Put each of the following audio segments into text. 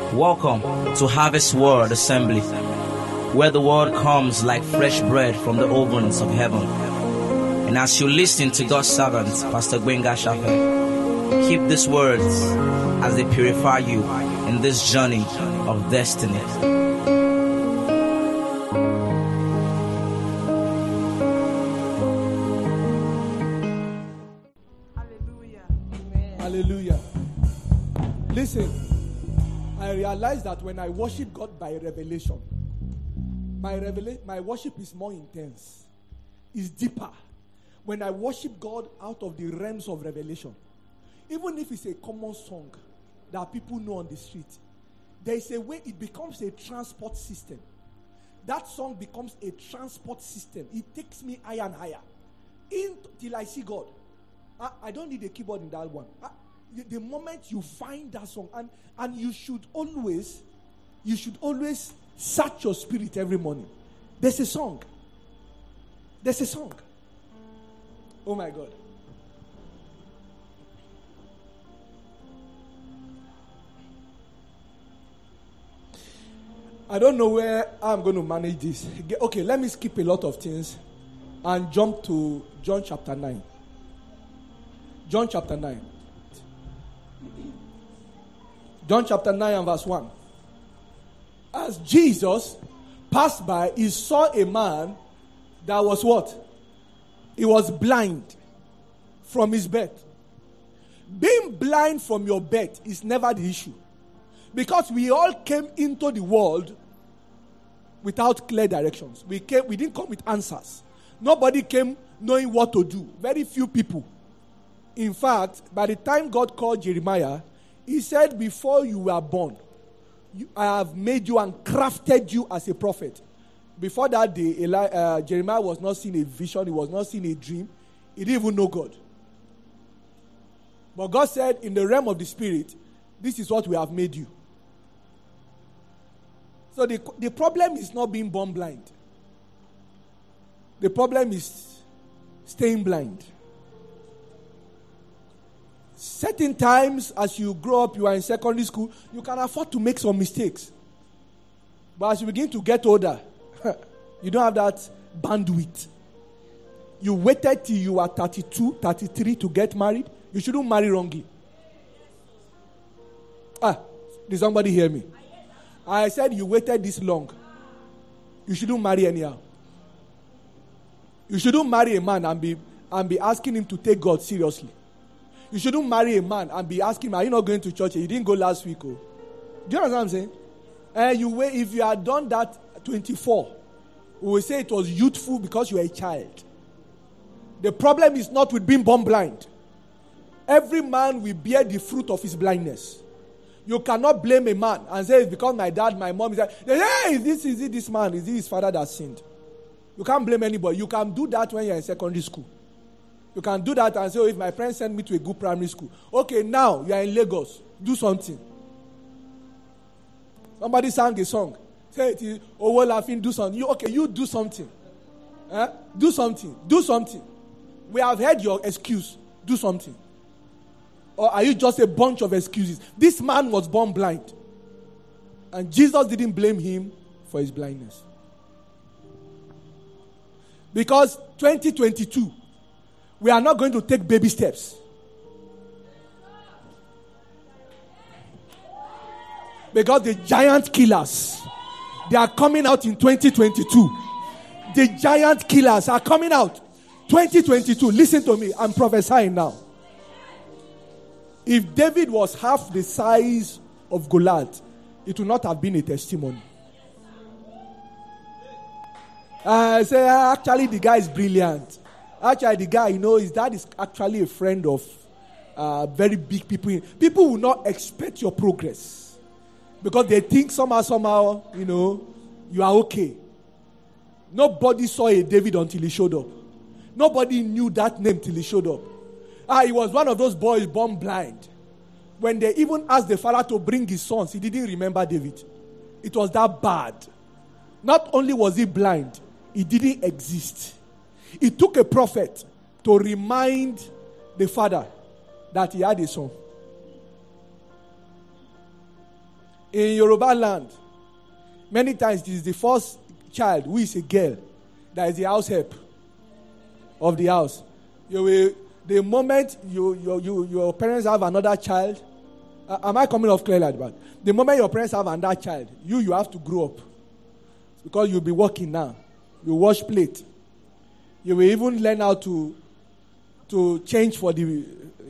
Welcome to Harvest Word Assembly, where the word comes like fresh bread from the ovens of heaven. And as you listen to God's servant, Pastor Gbenga Shafe, keep these words as they purify you in this journey of destiny. Hallelujah. Listen, I realize that when I worship God by revelation, my worship is more intense. It's deeper. When I worship God out of the realms of revelation, even if it's a common song that people know on the street, there is a way it becomes a transport system. That song becomes a transport system. It takes me higher and higher till I see God. I don't need a keyboard in that one. The moment you find that song, and you should always search your spirit every morning. There's a song. Oh my God. I don't know where I'm going to manage this. Okay, let me skip a lot of things and jump to John chapter 9. John chapter 9. John chapter 9 and verse 1. As Jesus passed by, he saw a man that was what? He was blind from his birth. Being blind from your birth is never the issue. Because we all came into the world without clear directions. We didn't come with answers. Nobody came knowing what to do. Very few people. In fact, by the time God called Jeremiah, he said, before you were born, I have made you and crafted you as a prophet. Before that day, Jeremiah was not seeing a vision. He was not seeing a dream. He didn't even know God. But God said, in the realm of the spirit, this is what we have made you. So the problem is not being born blind. The problem is staying blind. Certain times, as you grow up, you are in secondary school, you can afford to make some mistakes. But as you begin to get older, you don't have that bandwidth. You waited till you are 32, 33 to get married. You shouldn't marry wrongly. Did somebody hear me? I said you waited this long. You shouldn't marry anyhow. You shouldn't marry a man and be asking him to take God seriously. You shouldn't marry a man and be asking him, are you not going to church? You didn't go last week. Oh. Do you understand what I'm saying? If you had done that at 24, we will say it was youthful because you are a child. The problem is not with being born blind. Every man will bear the fruit of his blindness. You cannot blame a man and say it's because my dad, my mom is like, hey, is it this man? Is it his father that sinned? You can't blame anybody. You can do that when you're in secondary school. You can do that and say, if my friend sent me to a good primary school. Okay, now you are in Lagos. Do something. Somebody sang a song. Say, oh, well, laughing, do something. You do something. Do something. Do something. We have heard your excuse. Do something. Or are you just a bunch of excuses? This man was born blind. And Jesus didn't blame him for his blindness. Because 2022, we are not going to take baby steps. Because the giant killers, they are coming out in 2022. The giant killers are coming out. 2022, listen to me, I'm prophesying now. If David was half the size of Goliath, it would not have been a testimony. I say, actually, the guy is brilliant. Actually, the guy, his dad is actually a friend of very big people. People will not expect your progress because they think somehow, you are okay. Nobody saw a David until he showed up. Nobody knew that name till he showed up. He was one of those boys born blind. When they even asked the father to bring his sons, he didn't remember David. It was that bad. Not only was he blind, he didn't exist. It took a prophet to remind the father that he had a son. In Yoruba land, many times it is the first child who is a girl that is the house help of the house. The moment your parents have another child, am I coming off clear like that? The moment your parents have another child, you have to grow up. Because you'll be working now. You wash plate. You will even learn how to change for the,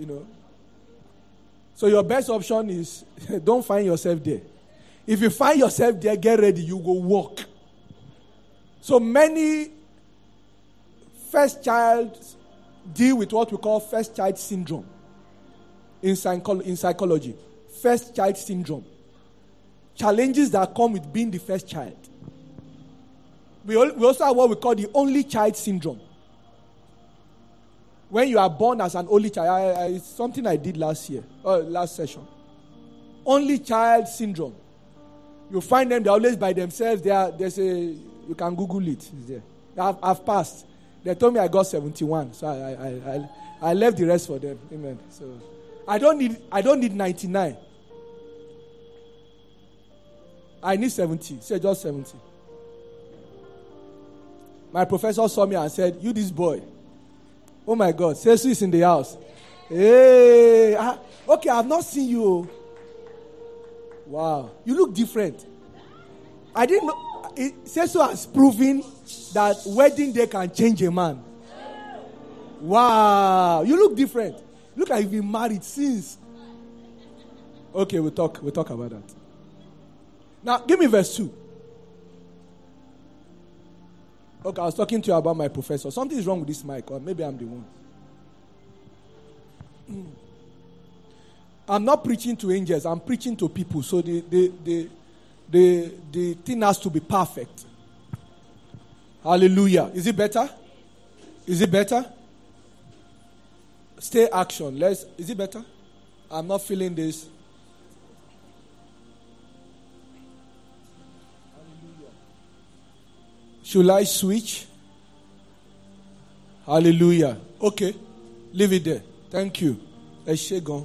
So your best option is don't find yourself there. If you find yourself there, get ready, you go work. So many first child deal with what we call first child syndrome in psychology. First child syndrome. Challenges that come with being the first child. We also have what we call the only child syndrome. When you are born as an only child, it's something I did last session. Only child syndrome. You find them, they're always by themselves. You can Google it. It's there. I've passed. They told me I got 71, so I left the rest for them. Amen. So I don't need 99. I need 70. Say just 70. My professor saw me and said, "You this boy. Oh my God, Sesu is in the house. Hey, okay, I've not seen you. Wow, you look different. I didn't know. Sesu has proven that wedding day can change a man. Wow, you look different. Look like you've been married since. Okay, we'll talk about that. Now, give me verse 2. Okay, I was talking to you about my professor. Something is wrong with this mic, or maybe I'm the one. I'm not preaching to angels. I'm preaching to people. So the thing has to be perfect. Hallelujah. Is it better? Is it better? Stay action. Is it better? I'm not feeling this. Should I switch? Hallelujah. Okay. Leave it there. Thank you. Eshegon.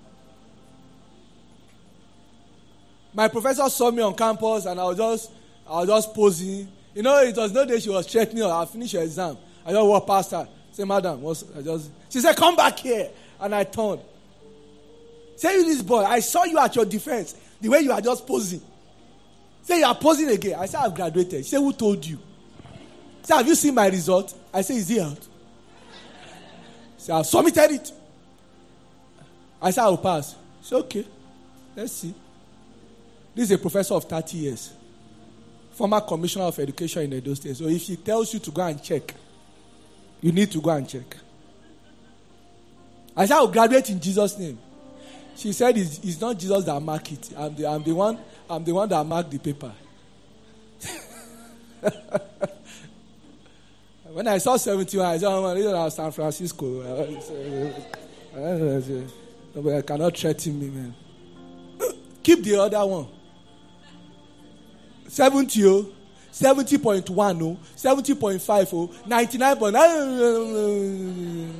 My professor saw me on campus and I was just posing. It was no day she was checking me. I finished her exam. I just walked past her. Say, madam, she said, come back here. And I turned. Say, you this boy, I saw you at your defense. The way you are just posing. Say, you are posing again. I said, I've graduated. She said, who told you? Say, have you seen my result? I said, is it out? Say, I've submitted it. I said, I'll pass. She said, okay. Let's see. This is a professor of 30 years. Former commissioner of education in Edo State. So if she tells you to go and check, you need to go and check. I said, I'll graduate in Jesus' name. She said, it's not Jesus that mark it. I'm the one that marked the paper. When I saw 71, I said, oh, San Francisco. Nobody cannot threaten me, man. Keep the other one. 70, 70.1, 70.5, 99.9.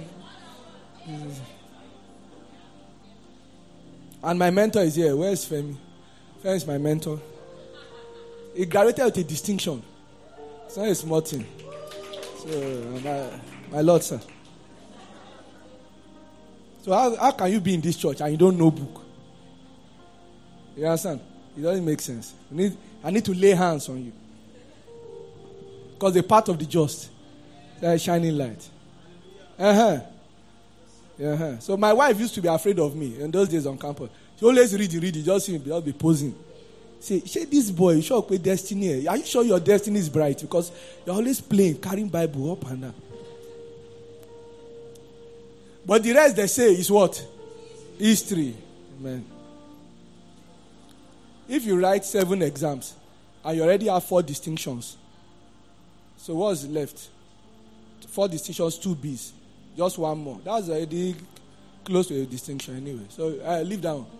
And my mentor is here. Where is Femi? Femi is my mentor. He graduated with a distinction. It's not a small thing. So, my Lord, sir. So how can you be in this church and you don't know book? You understand? It doesn't make sense. I need to lay hands on you. Because they're part of the just. They're shining light. So my wife used to be afraid of me in those days on campus. She always read, just be posing. Say, this boy, you sure with destiny? Are you sure your destiny is bright? Because you're always playing, carrying Bible up and down. But the rest they say is what? History. Amen. If you write 7 exams and you already have 4 distinctions, so what's left? 4 distinctions, 2 B's. Just 1 more. That's already close to a distinction anyway. So leave that one.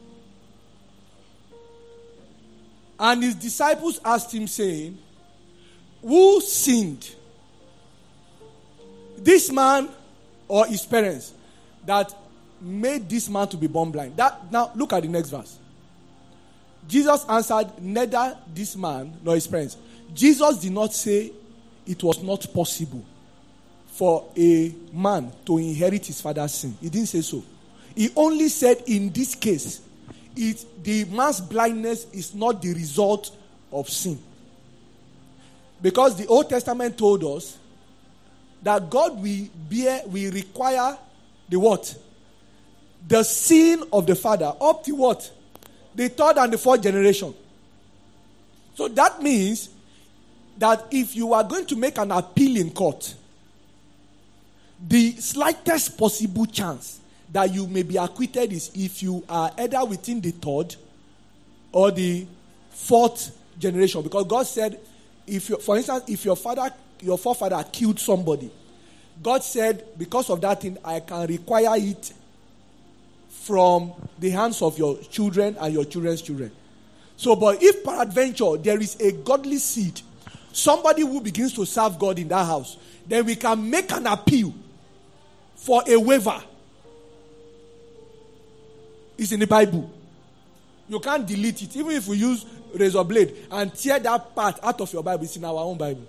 And his disciples asked him, saying, who sinned? This man or his parents that made this man to be born blind? Now look at the next verse. Jesus answered, neither this man nor his parents. Jesus did not say it was not possible for a man to inherit his father's sin. He didn't say so. He only said in this case, the man's blindness is not the result of sin. Because the Old Testament told us that God will require the what? The sin of the father up to what? The third and the fourth generation. So that means that if you are going to make an appeal in court, the slightest possible chance that you may be acquitted is if you are either within the third or the fourth generation. Because God said, for instance, if your forefather killed somebody, God said, because of that thing, I can require it from the hands of your children and your children's children. So, but if peradventure there is a godly seed, somebody who begins to serve God in that house, then we can make an appeal for a waiver. It's in the Bible. You can't delete it. Even if we use razor blade and tear that part out of your Bible, it's in our own Bible.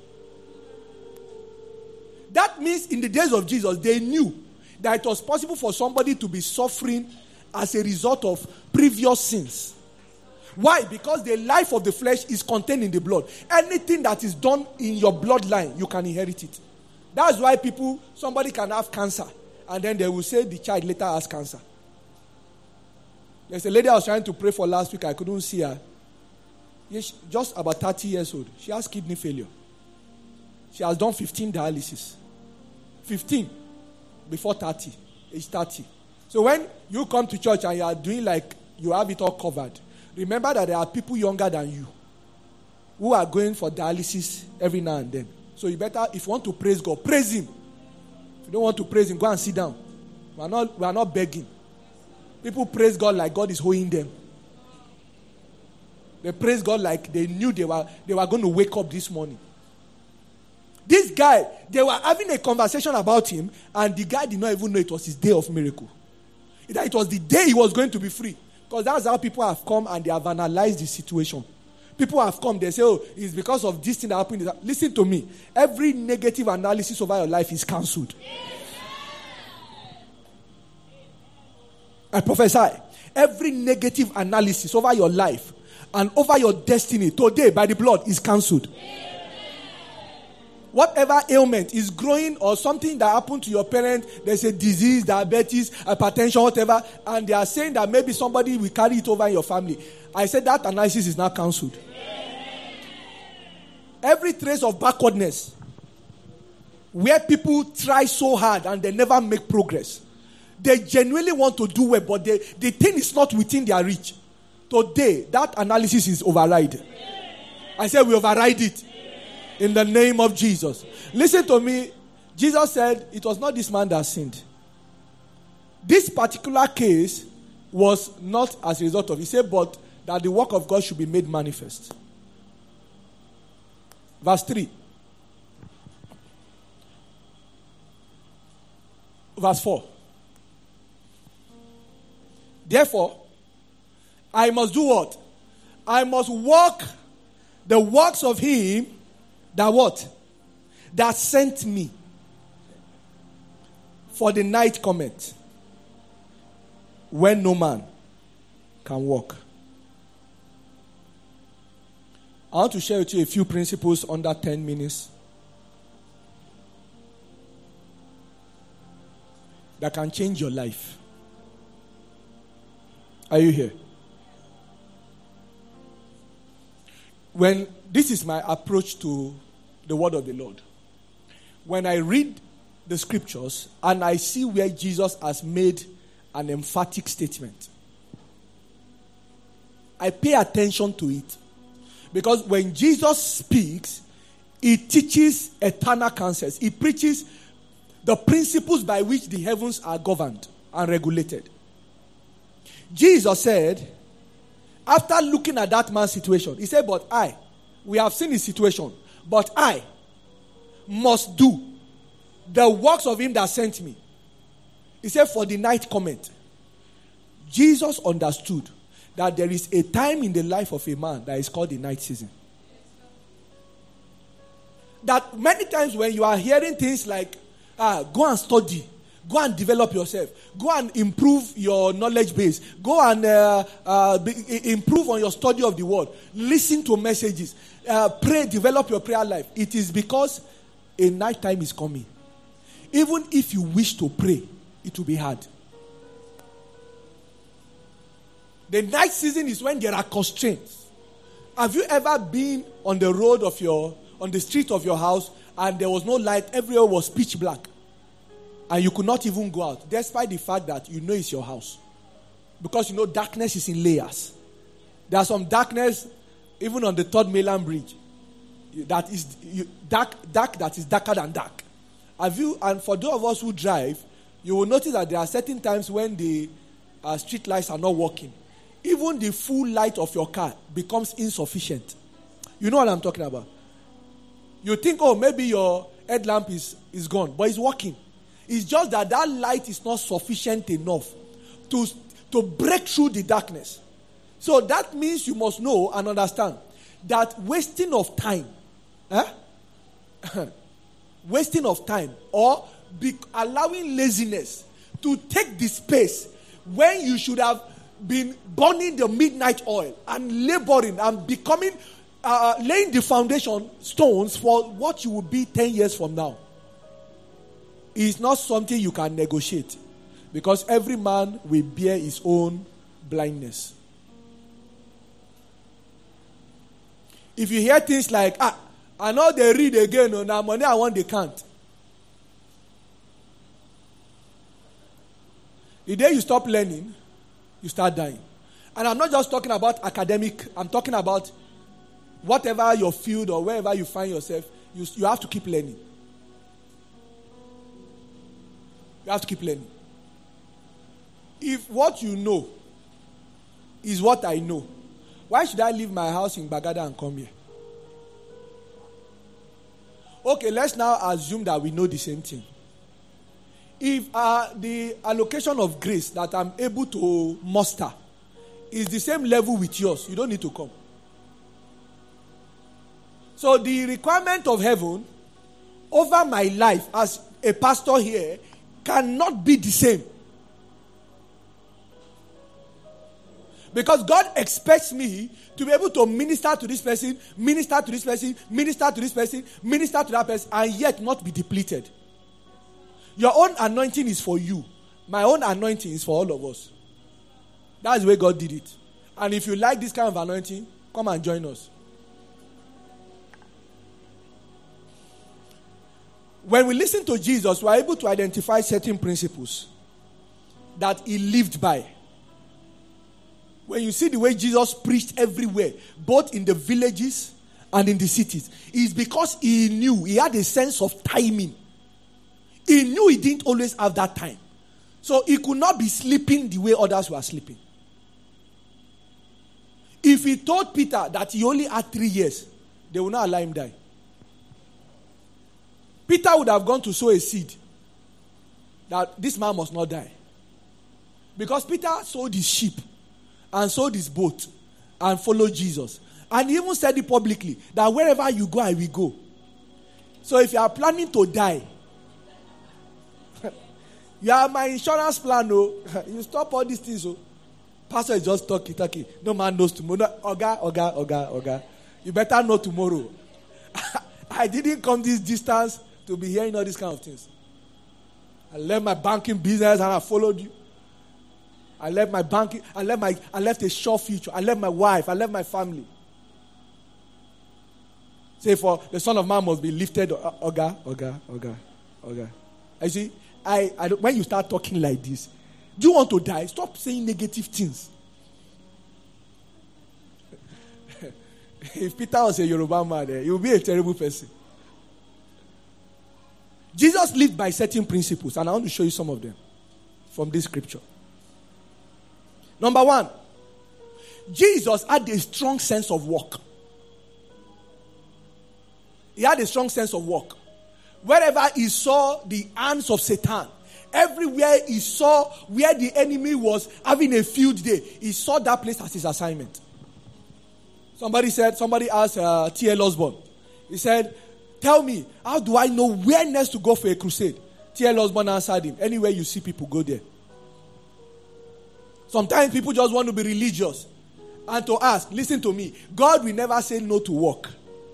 That means in the days of Jesus, they knew that it was possible for somebody to be suffering as a result of previous sins. Why? Because the life of the flesh is contained in the blood. Anything that is done in your bloodline, you can inherit it. That's why somebody can have cancer, and then they will say the child later has cancer. There's a lady I was trying to pray for last week. I couldn't see her. Yes, just about 30 years old. She has kidney failure. She has done 15 dialysis. 15 before 30, age 30. So when you come to church and you are doing like you have it all covered, remember that there are people younger than you who are going for dialysis every now and then. So you better, if you want to praise God, praise Him. If you don't want to praise Him, go and sit down. We are not begging. People praise God like God is holding them. They praise God like they knew they were going to wake up this morning. This guy, they were having a conversation about him, and the guy did not even know it was his day of miracle. That it was the day he was going to be free. Because that's how people have come and they have analyzed the situation. People have come, they say, oh, it's because of this thing that happened. Listen to me. Every negative analysis over your life is cancelled. I prophesy. Every negative analysis over your life and over your destiny today by the blood is cancelled. Whatever ailment is growing or something that happened to your parents, there's a disease, diabetes, hypertension, whatever, and they are saying that maybe somebody will carry it over in your family. I said that analysis is now cancelled. Every trace of backwardness, where people try so hard and they never make progress. They genuinely want to do well, but the thing is not within their reach. Today, that analysis is override. I said we override it. In the name of Jesus. Listen to me. Jesus said it was not this man that sinned. This particular case was not as a result of, he said, but that the work of God should be made manifest. Verse 3. Verse 4. Therefore, I must do what? I must walk the works of him that what? That sent me. For the night cometh, when no man can walk. I want to share with you a few principles under 10 minutes that can change your life. Are you here? This is my approach to the word of the Lord. When I read the scriptures and I see where Jesus has made an emphatic statement, I pay attention to it. Because when Jesus speaks, he teaches eternal counsels. He preaches the principles by which the heavens are governed and regulated. Jesus said, after looking at that man's situation, he said, we have seen his situation, but I must do the works of him that sent me. He said, for the night cometh. Jesus understood that there is a time in the life of a man that is called the night season. That many times when you are hearing things like, go and study, go and develop yourself, go and improve your knowledge base, go and improve on your study of the word, listen to messages, pray, develop your prayer life. It is because a night time is coming. Even if you wish to pray, it will be hard. The night season is when there are constraints. Have you ever been on the road of on the street of your house and there was no light, everywhere was pitch black, and you could not even go out, despite the fact that you know it's your house? Because you know darkness is in layers. There's some darkness even on the Third Mainland Bridge that is dark that is darker than dark. And for those of us who drive, you will notice that there are certain times when the street lights are not working. Even the full light of your car becomes insufficient. You know what I'm talking about? You think, maybe your headlamp is gone, but it's working. It's just that light is not sufficient enough to break through the darkness. So that means you must know and understand that wasting of time, wasting of time, or allowing laziness to take the space when you should have been burning the midnight oil and laboring and becoming, laying the foundation stones for what you will be 10 years from now, is not something you can negotiate, because every man will bear his own blindness. If you hear things like, I know they read again, now money I want, they can't. The day you stop learning, you start dying. And I'm not just talking about academic, I'm talking about whatever your field or wherever you find yourself, you have to keep learning. You have to keep learning. If what you know is what I know, why should I leave my house in Bagada and come here? Okay, let's now assume that we know the same thing. If the allocation of grace that I'm able to muster is the same level with yours, you don't need to come. So the requirement of heaven over my life as a pastor here cannot be the same. Because God expects me to be able to minister to this person, minister to this person, minister to this person, minister to that person, and yet not be depleted. Your own anointing is for you. My own anointing is for all of us. That's the way God did it. And if you like this kind of anointing, come and join us. When we listen to Jesus, we are able to identify certain principles that he lived by. When you see the way Jesus preached everywhere, both in the villages and in the cities, it's because he knew, he had a sense of timing. He knew he didn't always have that time. So he could not be sleeping the way others were sleeping. If he told Peter that he only had 3 years, they would not allow him die. Peter would have gone to sow a seed that this man must not die. Because Peter sold his sheep and sold his boat and followed Jesus. And he even said it publicly that wherever you go, I will go. So if you are planning to die, you are my insurance plan, you stop all these things. Pastor is just talking. No man knows tomorrow. Oga. You better know tomorrow. I didn't come this distance to be hearing all these kind of things. I left my banking business and I followed you. I left my banking. I left a sure future. I left my wife. I left my family. Say, for the Son of Man must be lifted. Oga. I see. When you start talking like this, do you want to die? Stop saying negative things. If Peter was a Yoruba man, he would be a terrible person. Jesus lived by certain principles, and I want to show you some of them from this scripture. Number 1, Jesus had a strong sense of work. He had a strong sense of work. Wherever he saw the hands of Satan Everywhere he saw where the enemy was having a field day, he saw that place as his assignment. Somebody asked T.L. Osborne. He said, tell me, how do I know where next to go for a crusade? T.L. Osborne answered him, anywhere you see people, go there. Sometimes people just want to be religious and to ask, listen to me, God will never say no to work.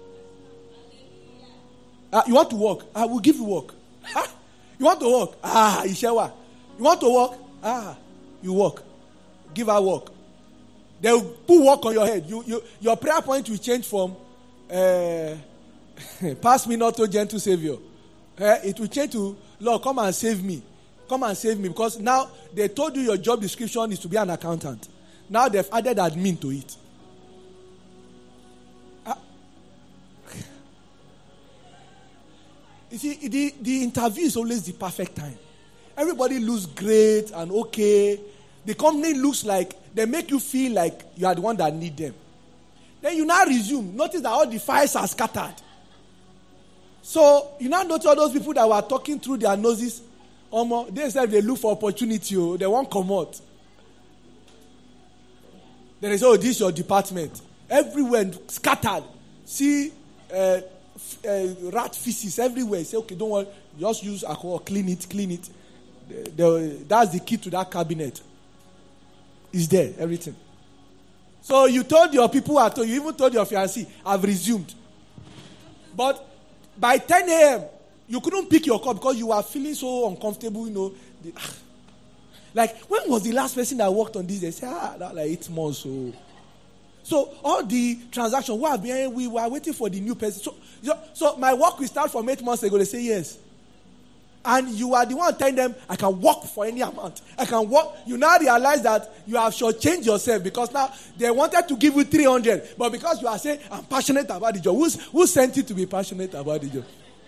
You want to work? I will give you work. You want to work? Ishewa. You want to work? You work. Give her work. They will put work on your head. Your prayer point will change from pass me not, O gentle Savior. It will change to, Lord, come and save me. Come and save me. Because now they told you your job description is to be an accountant. Now they've added admin to it. You see, the interview is always the perfect time. Everybody looks great and okay. The company looks like they make you feel like you are the one that need them. Then you now resume. Notice that all the files are scattered. So you now notice all those people that were talking through their noses. They said they look for opportunity. They won't come out. Then they say, this is your department. Everywhere scattered. See rat feces everywhere. Say, okay, don't worry. Just use alcohol. Clean it. That's the key to that cabinet. It's there, everything. So you told your people, you even told your fiancé, I've resumed. But by 10 a.m., you couldn't pick your cup because you were feeling so uncomfortable, Like, when was the last person that worked on this? They say, that like 8 months. So all the transactions, we were waiting for the new person. So my work will start from 8 months ago. They say, yes. And you are the one telling them, I can work for any amount. I can work. You now realize that you have shortchanged yourself because now they wanted to give you 300. But because you are saying, I'm passionate about the job. Who sent you to be passionate about the job?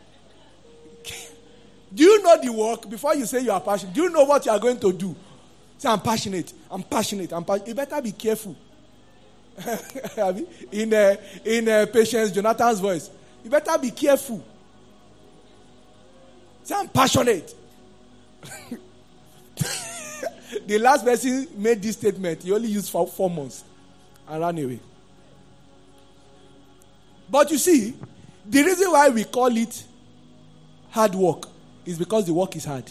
Do you know the work before you say you are passionate? Do you know what you are going to do? Say, I'm passionate. You better be careful. in Patience Jonathan's voice. You better be careful. Say, I'm passionate. The last person made this statement. He only used for 4 months and ran away. But you see, the reason why we call it hard work is because the work is hard.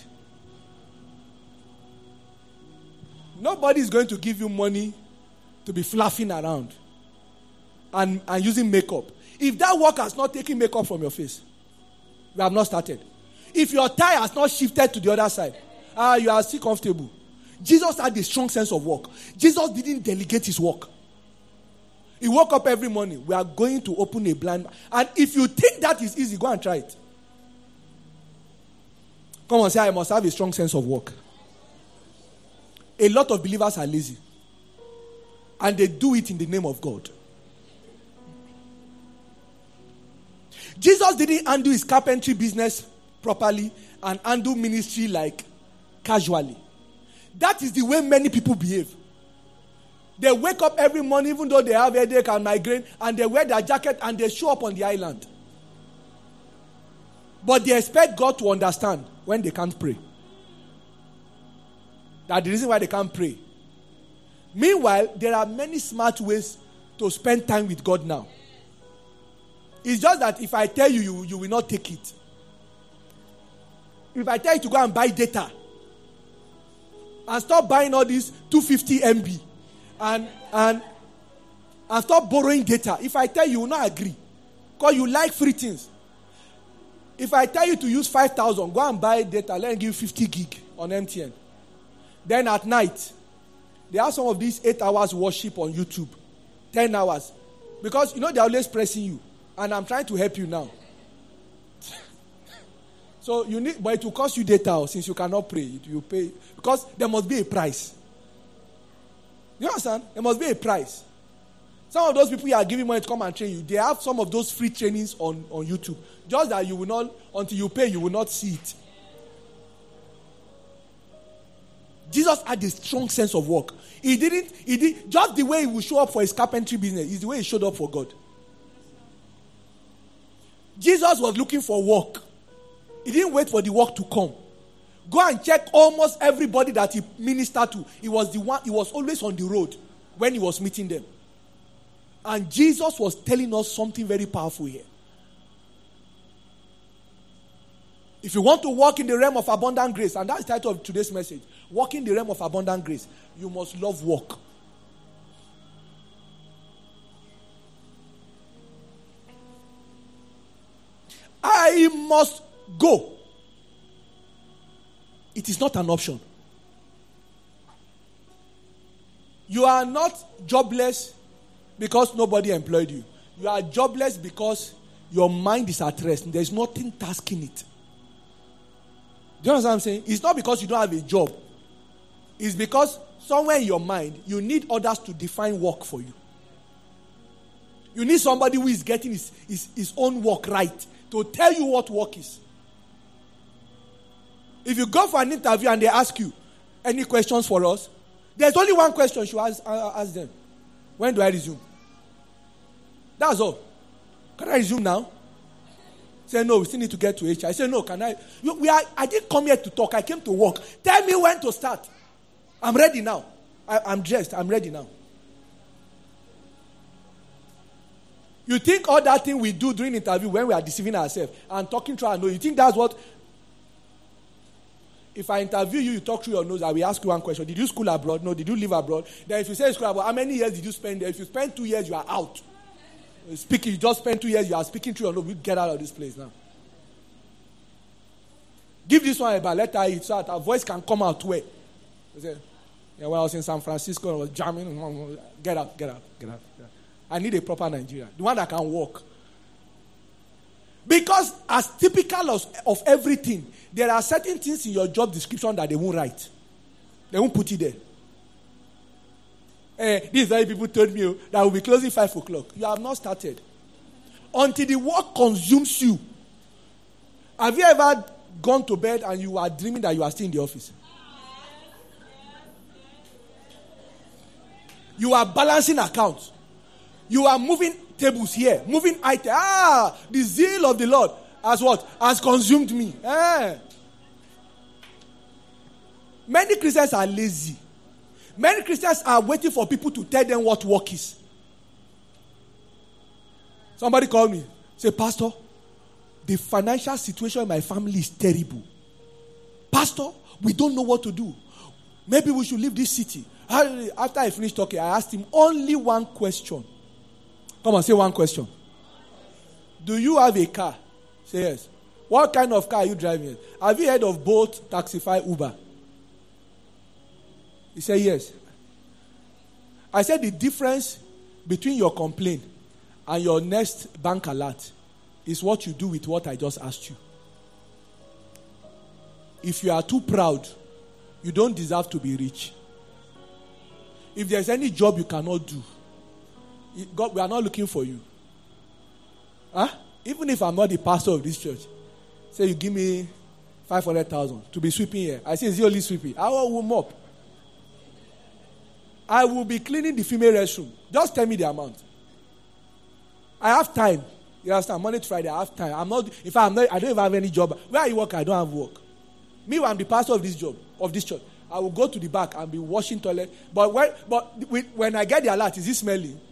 Nobody is going to give you money to be fluffing around and using makeup. If that work has not taken makeup from your face, we have not started. If your tie has not shifted to the other side, you are still comfortable. Jesus had a strong sense of work. Jesus didn't delegate his work. He woke up every morning. We are going to open a blind man. And if you think that is easy, go and try it. Come on, say, I must have a strong sense of work. A lot of believers are lazy. And they do it in the name of God. Jesus didn't handle his carpentry business properly and handle ministry like casually. That is the way many people behave. They wake up every morning even though they have headache and migraine and they wear their jacket and they show up on the island. But they expect God to understand when they can't pray. That's the reason why they can't pray. Meanwhile, there are many smart ways to spend time with God now. It's just that if I tell you, you will not take it. If I tell you to go and buy data and stop buying all these 250 MB and stop borrowing data, if I tell you, you will not agree because you like free things. If I tell you to use 5,000, go and buy data, let me give you 50 gig on MTN. Then at night, they have some of these 8 hours worship on YouTube, 10 hours. Because, they're always pressing you. And I'm trying to help you now. So, but it will cost you data since you cannot pray. You pay. Because there must be a price. You understand? There must be a price. Some of those people you are giving money to come and train you, they have some of those free trainings on YouTube. Just that you will not, until you pay, you will not see it. Jesus had a strong sense of work. He did just the way he would show up for his carpentry business is the way he showed up for God. Jesus was looking for work. He didn't wait for the work to come. Go and check almost everybody that he ministered to. He was always on the road when he was meeting them. And Jesus was telling us something very powerful here. If you want to walk in the realm of abundant grace, and that's the title of today's message, walk in the realm of abundant grace, you must love work. I must go. It is not an option. You are not jobless because nobody employed you. You are jobless because your mind is at rest. There's nothing tasking it. Do you understand what I'm saying? It's not because you don't have a job. It's because somewhere in your mind, you need others to define work for you. You need somebody who is getting his own work right to tell you what work is. If you go for an interview and they ask you, any questions for us? There's only one question you should ask them. When do I resume? That's all. Can I resume now? Say, no, we still need to get to HR. I say, no, can I? I didn't come here to talk. I came to work. Tell me when to start. I'm ready now. I'm dressed. I'm ready now. You think all that thing we do during interview when we are deceiving ourselves and talking through our nose, you think that's what? If I interview you, you talk through your nose, I will ask you one question. Did you school abroad? No. Did you live abroad? Then if you say school abroad, how many years did you spend there? If you spend 2 years, you are out. Speaking, you just spend 2 years, you are speaking through your nose. We get out of this place now. Give this one a bad, let her eat so that her voice can come out where? Say, yeah, when I was in San Francisco and I was jamming, get up. I need a proper Nigerian, the one that can walk. Because as typical of everything, there are certain things in your job description that they won't write. They won't put it there. This is why people told me that we'll be closing 5 o'clock. You have not started. Until the work consumes you. Have you ever gone to bed and you are dreaming that you are still in the office? You are balancing accounts. You are moving tables here, moving items. The zeal of the Lord has what? Has consumed me. Many Christians are lazy. Many Christians are waiting for people to tell them what work is. Somebody called me. Say, Pastor, the financial situation in my family is terrible. Pastor, we don't know what to do. Maybe we should leave this city. After I finished talking, I asked him only one question. Come on, say one question. Do you have a car? Say yes. What kind of car are you driving? Have you heard of Bolt, Taxify, Uber? He said yes. I said the difference between your complaint and your next bank alert is what you do with what I just asked you. If you are too proud, you don't deserve to be rich. If there's any job you cannot do, God, we are not looking for you. Even if I'm not the pastor of this church, say you give me 500,000 to be sweeping here. I say, is it only sweeping? I will mop. I will be cleaning the female restroom. Just tell me the amount. I have time. You understand? Monday to Friday, I have time. I don't even have any job. Where are you working? I don't have work. Me, when I'm the pastor of this church, I will go to the back and be washing toilet. But when I get the alert, is it smelling?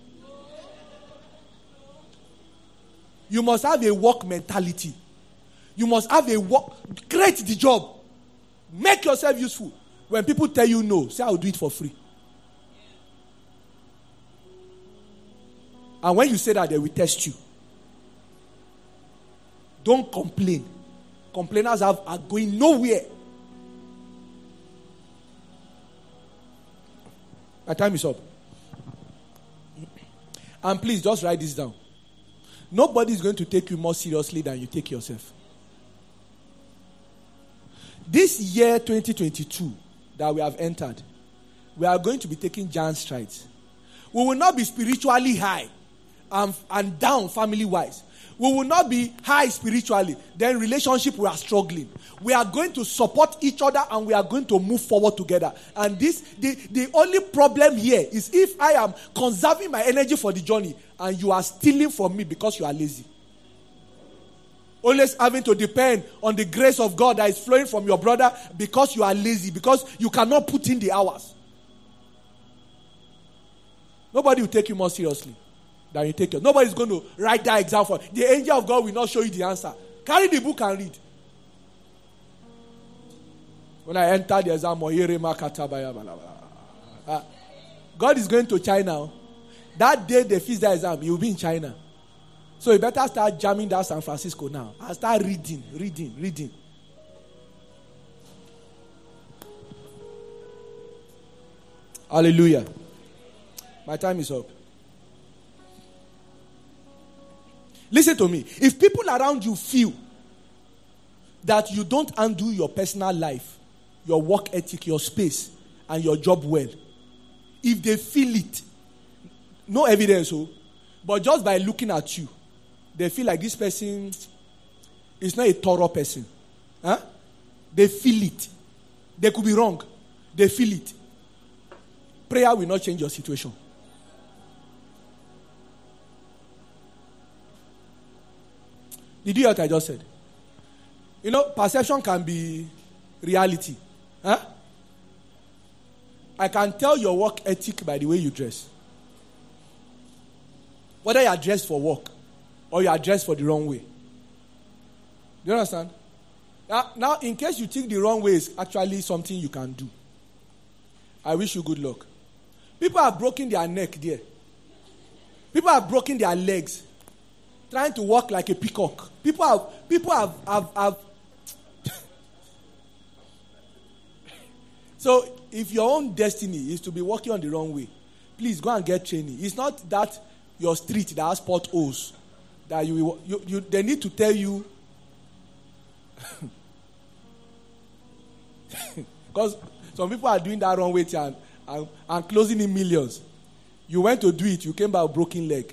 You must have a work mentality. You must have a work. Create the job. Make yourself useful. When people tell you no, say, I'll do it for free. And when you say that, they will test you. Don't complain. Complainers are going nowhere. My time is up. And please, just write this down. Nobody is going to take you more seriously than you take yourself. This year, 2022, that we have entered, we are going to be taking giant strides. We will not be spiritually high and down family-wise. We will not be high spiritually. Then relationship, we are struggling. We are going to support each other and we are going to move forward together. And the only problem here is if I am conserving my energy for the journey and you are stealing from me because you are lazy. Always having to depend on the grace of God that is flowing from your brother because you are lazy, because you cannot put in the hours. Nobody will take you more seriously than you take it. Nobody is going to write that exam for you. The angel of God will not show you the answer. Carry the book and read. When I entered the exam, God is going to China. That day they fix that exam, you will be in China. So you better start jamming that San Francisco now. And start reading. Hallelujah. My time is up. Listen to me. If people around you feel that you don't undo your personal life, your work ethic, your space, and your job well, if they feel it, no evidence, but just by looking at you, they feel like this person is not a thorough person. Huh? They feel it. They could be wrong. They feel it. Prayer will not change your situation. Did you hear what I just said? You know, perception can be reality. Huh? I can tell your work ethic by the way you dress. Whether you are dressed for work or you are dressed for the wrong way. Do you understand? Now, in case you think the wrong way is actually something you can do, I wish you good luck. People have broken their neck there. People have broken their legs trying to walk like a peacock. People have So, if your own destiny is to be walking on the wrong way, please go and get training. It's not that your street that has potholes that they need to tell you. Because some people are doing that wrong way and closing in millions. You went to do it, you came back with a broken leg.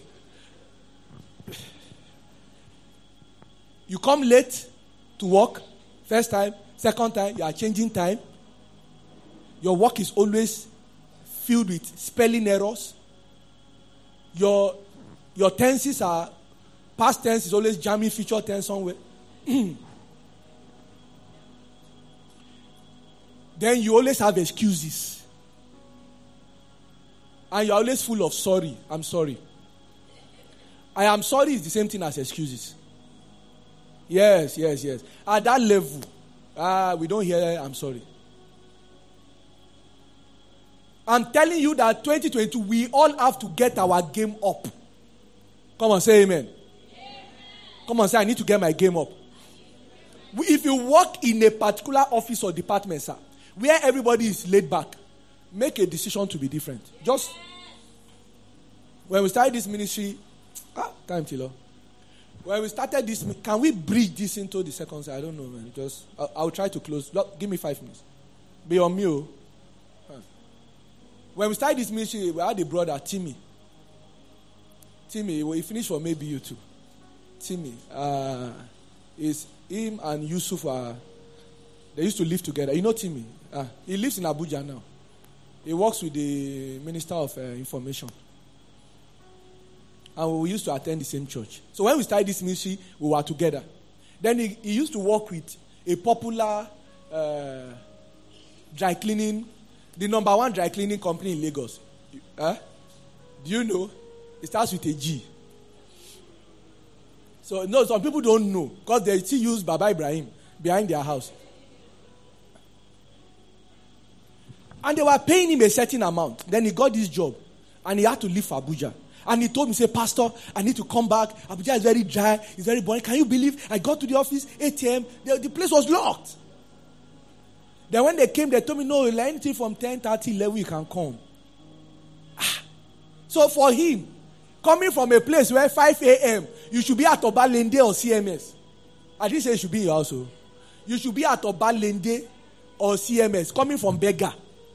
You come late to work, first time, second time, you are changing time. Your work is always filled with spelling errors. Your tenses are, past tense is always jamming future tense somewhere. Then you always have excuses. And you're always full of sorry. I'm sorry. I am sorry is the same thing as excuses. Yes. At that level, we don't hear I'm sorry. I'm telling you that 2022, we all have to get our game up. Come on, say amen. Come on, say I need to get my game up. If you work in a particular office or department, sir, where everybody is laid back, make a decision to be different. Just when we started this ministry, time Tilo. When we started this, can we bridge this into the second side? I don't know, man. Just I'll try to close. Give me 5 minutes. Be on me. When we started this ministry, we had a brother, Timmy. He finished for maybe you too. Timmy, is him and Yusuf they used to live together. You know Timmy? He lives in Abuja now. He works with the Minister of Information. And we used to attend the same church. So when we started this ministry, we were together. Then he used to work with a popular dry cleaning, the number 1 dry cleaning company in Lagos. Do you know? It starts with a G. So no, some people don't know because they still use Baba Ibrahim behind their house. And they were paying him a certain amount. Then he got this job. And he had to leave for Abuja. And he told me, say, Pastor, I need to come back. Abuja is very dry. It's very boring. Can you believe? I got to the office, 8 a.m. The place was locked. Then when they came, they told me, no, anything from 10:30, 11, you can come. So for him, coming from a place where 5 a.m., you should be at Obalende or CMS. I didn't say you should be in your house. You should be at Obalende or CMS, coming from Beggar.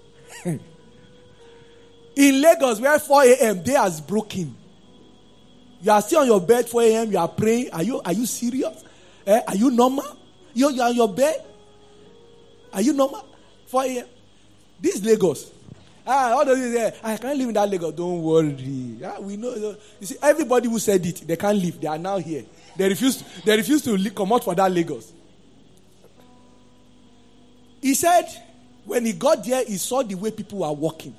In Lagos, where 4 a.m., day has broken. You are still on your bed, 4 a.m., you are praying. Are you serious? Are you normal? You are on your bed? Are you normal? 4 a.m. This Lagos. All those things, I can't live in that Lagos. Don't worry. We know. You see, everybody who said it, they can't live. They are now here. They refuse to come out for that Lagos. He said, when he got there, he saw the way people were walking.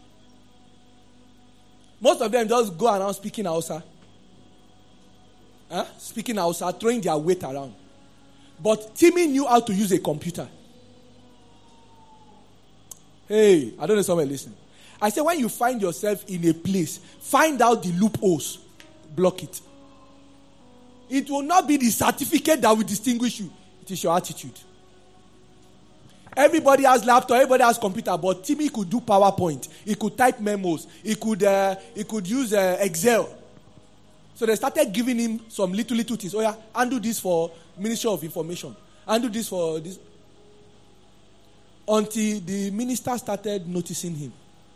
Most of them just go around speaking Hausa. Speaking Hausa, throwing their weight around. But Timmy knew how to use a computer. Hey, I don't know if someone listening. I said, when you find yourself in a place, find out the loopholes. Block it. It will not be the certificate that will distinguish you. It is your attitude. Everybody has laptop, everybody has computer, but Timmy could do PowerPoint. He could type memos. He could use Excel. So they started giving him some little things. Oh yeah, undo this for Ministry of Information. Undo this for this. Until the minister started noticing him.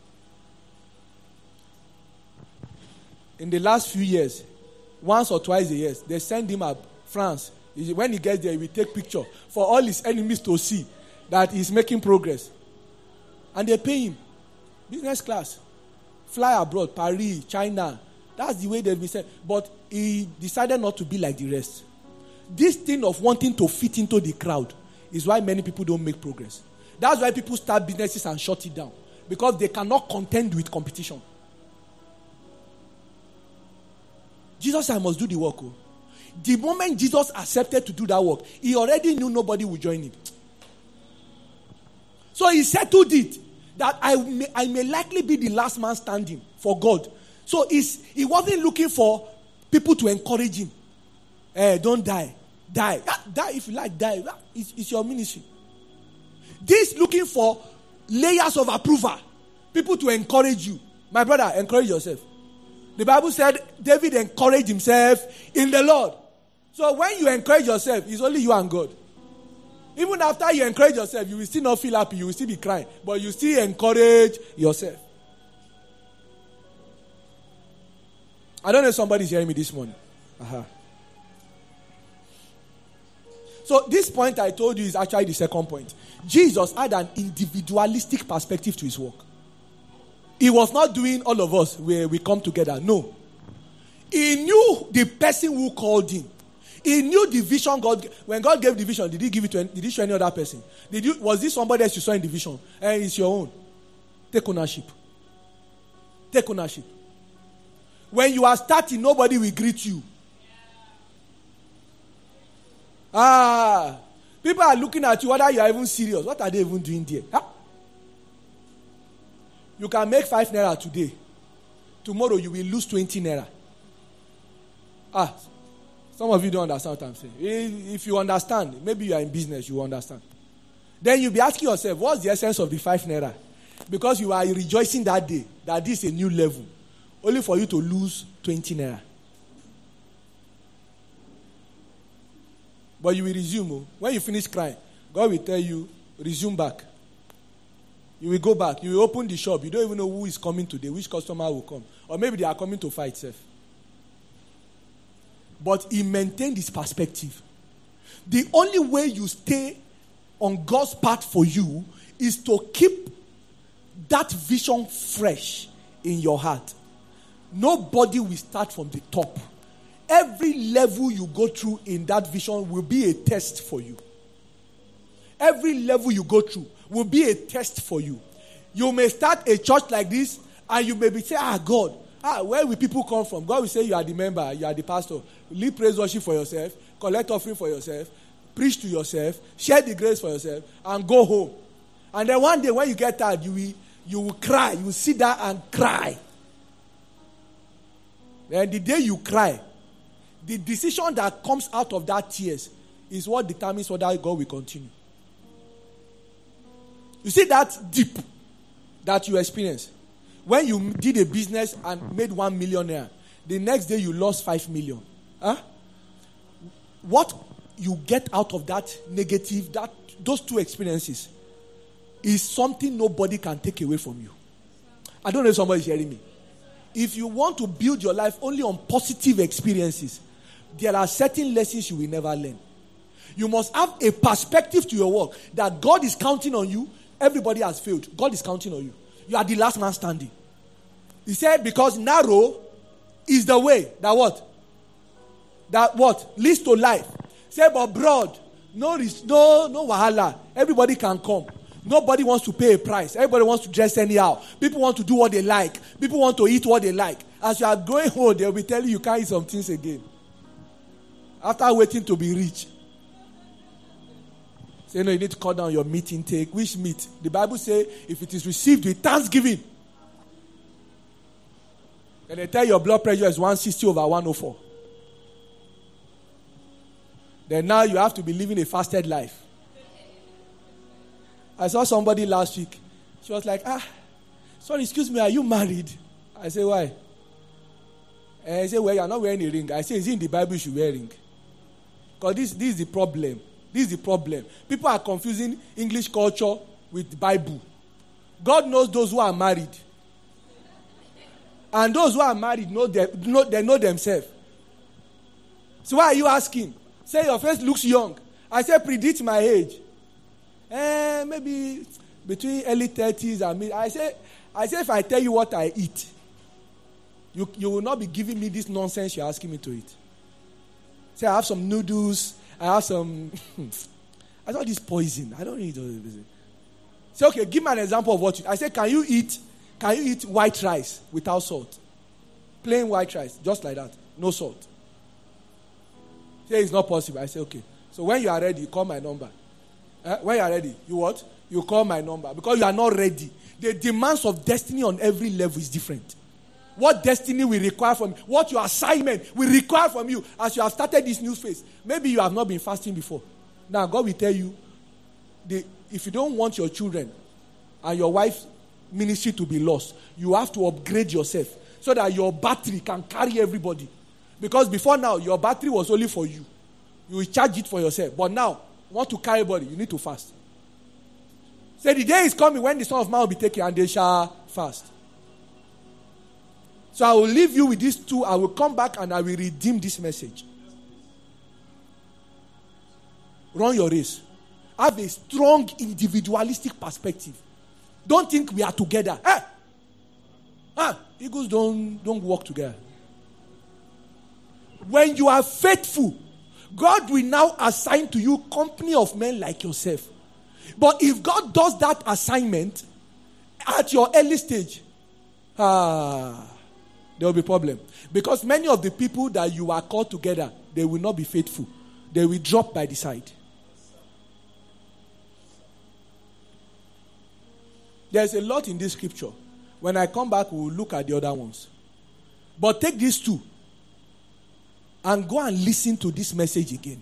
In the last few years, once or twice a year, they send him to France. When he gets there, he will take picture for all his enemies to see that he's making progress. And they pay him. Business class. Fly abroad, Paris, China. That's the way they've been sent. But he decided not to be like the rest. This thing of wanting to fit into the crowd is why many people don't make progress. That's why people start businesses and shut it down. Because they cannot contend with competition. Jesus, I must do the work. The moment Jesus accepted to do that work, he already knew nobody would join him. So he settled it that I may likely be the last man standing for God. So he wasn't looking for people to encourage him. Don't die. Die. Die if you like, die. It's your ministry. This looking for layers of approval. People to encourage you. My brother, encourage yourself. The Bible said David encouraged himself in the Lord. So when you encourage yourself, it's only you and God. Even after you encourage yourself, you will still not feel happy. You will still be crying. But you still encourage yourself. I don't know if somebody's hearing me this morning. So this point I told you is actually the second point. Jesus had an individualistic perspective to his work. He was not doing all of us where we come together. No. He knew the person who called him. He knew the vision God. When God gave the vision, did he give it to? Did he show any other person? Was this somebody else you saw in the vision? It's your own. Take ownership. Take ownership. When you are starting, nobody will greet you. People are looking at you whether you are even serious. What are they even doing there? You can make 5 naira today. Tomorrow you will lose 20 naira. Some of you don't understand what I'm saying. If you understand, maybe you are in business, you understand. Then you'll be asking yourself, what's the essence of the 5 naira? Because you are rejoicing that day, that this is a new level. Only for you to lose 20 naira. But you will resume. When you finish crying, God will tell you, resume back. You will go back. You will open the shop. You don't even know who is coming today, which customer will come. Or maybe they are coming to fight self. But he maintained his perspective. The only way you stay on God's path for you is to keep that vision fresh in your heart. Nobody will start from the top. Every level you go through in that vision will be a test for you. Every level you go through will be a test for you. You may start a church like this and you may be saying, God, where will people come from? God will say you are the member, you are the pastor. Lead praise worship for yourself, collect offering for yourself, preach to yourself, share the grace for yourself, and go home. And then one day when you get tired, you will cry. You will sit down and cry. Then the day you cry, the decision that comes out of that tears is what determines whether God will continue. You see that dip that you experience when you did a business and made 1 million naira, the next day you lost 5 million. What you get out of that negative, those two experiences, is something nobody can take away from you. I don't know if somebody's hearing me. If you want to build your life only on positive experiences, there are certain lessons you will never learn. You must have a perspective to your work that God is counting on you. Everybody has failed. God is counting on you. you are the last man standing. He said, because narrow is the way that what? That what? Leads to life. He said, but broad, no wahala. Everybody can come. Nobody wants to pay a price. Everybody wants to dress anyhow. People want to do what they like. People want to eat what they like. As you are going home, they'll be telling you can't eat some things again. After waiting to be rich. Say, no, you need to cut down your meat intake. Which meat? The Bible says if it is received with thanksgiving. And they tell your blood pressure is 160 over 104. Then now you have to be living a fasted life. I saw somebody last week. She was like, sorry, excuse me, are you married? I said, why? And he said, well, you're not wearing a ring. I said, is it in the Bible you should wear a ring? Because this is the problem. This is the problem. People are confusing English culture with the Bible. God knows those who are married. And those who are married they know themselves. So why are you asking? Say your face looks young. I say predict my age. Maybe between early 30s and mid. I say if I tell you what I eat, you will not be giving me this nonsense you're asking me to eat. Say I have some noodles. I have some. I thought this poison. I don't eat all this. Say okay, give me an example of what you. I say can you eat white rice without salt? Plain white rice, just like that, no salt. Say it's not possible. I say okay. So when you are ready, you call my number. When you are ready, you what? You call my number. Because you are not ready. The demands of destiny on every level is different. What destiny will require from you, what your assignment will require from you as you have started this new phase. Maybe you have not been fasting before. Now God will tell you, if you don't want your children and your wife's ministry to be lost, you have to upgrade yourself so that your battery can carry everybody. Because before now, your battery was only for you. You will charge it for yourself. But now, you want to carry body, you need to fast. Say the day is coming when the Son of Man will be taken and they shall fast. So I will leave you with these two. I will come back and I will redeem this message. Run your race. Have a strong individualistic perspective. Don't think we are together. Eagles don't work together. When you are faithful, God will now assign to you company of men like yourself. But if God does that assignment at your early stage, there will be problem. Because many of the people that you are called together, they will not be faithful. They will drop by the side. There's a lot in this scripture. When I come back, we will look at the other ones. But take these two and go and listen to this message again.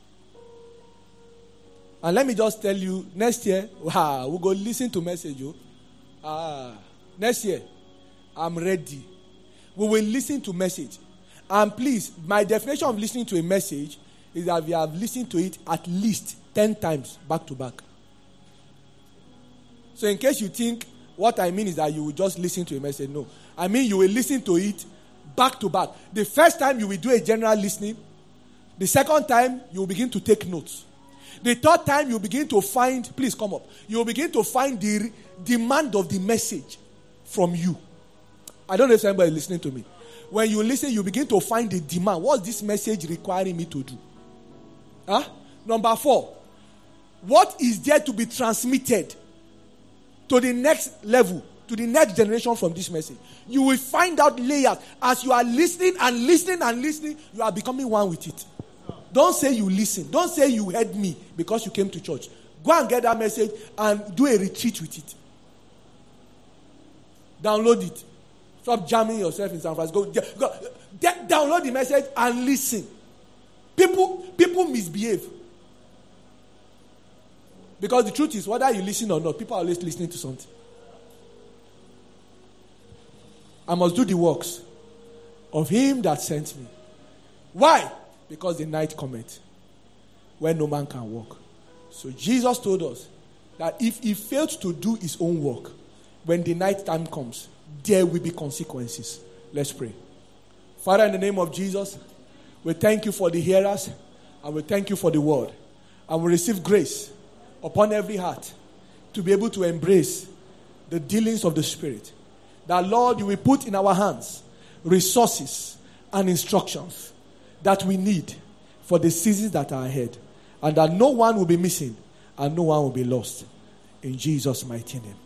And let me just tell you, next year, we'll go listen to message. Next year, I'm ready. We will listen to message. And please, my definition of listening to a message is that we have listened to it at least 10 times back to back. So in case you think what I mean is that you will just listen to a message, no. I mean you will listen to it back to back. The first time you will do a general listening. The second time you will begin to take notes. The third time you begin to find, please come up. You will begin to find the demand of the message from you. I don't know if somebody is listening to me. When you listen, you begin to find the demand. What's this message requiring me to do? Number 4. What is there to be transmitted to the next level, to the next generation from this message? You will find out layers. As you are listening and listening and listening, you are becoming one with it. Don't say you listen. Don't say you heard me because you came to church. Go and get that message and do a retreat with it. Download it. Stop jamming yourself in San Francisco. Download the message and listen. People misbehave. Because the truth is, whether you listen or not, people are always listening to something. I must do the works of him that sent me. Why? Because the night cometh when no man can walk. So Jesus told us that if he failed to do his own work, when the night time comes, there will be consequences. Let's pray. Father, in the name of Jesus, we thank you for the hearers and we thank you for the word. And we receive grace upon every heart to be able to embrace the dealings of the Spirit. That, Lord, you will put in our hands resources and instructions that we need for the seasons that are ahead. And that no one will be missing and no one will be lost. In Jesus' mighty name.